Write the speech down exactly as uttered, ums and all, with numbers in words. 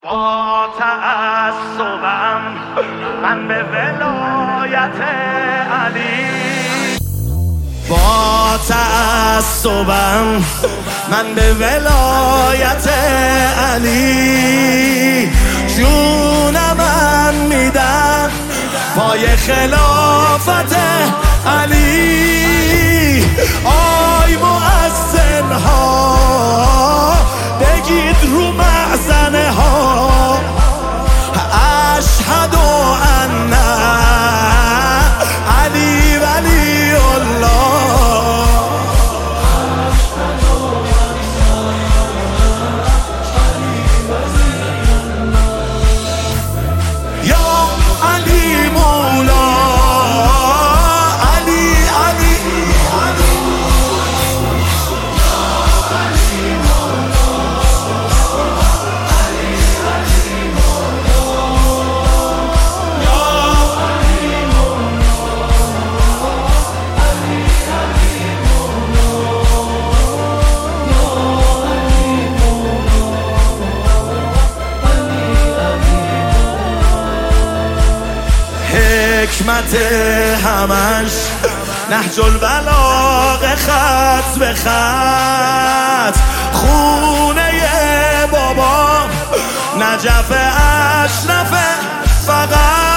با تعصبم من به ولایت علی با تعصبم من به ولایت علی جونم من میدم پای خلافت علی. آی مؤذن ها بگید رو مأذنه ها اشهد ان علی ولی الله. یا علی مولا علی علی حکمت همش نهج البلاغه خط به خط خونه بابا نجف اشرف فقط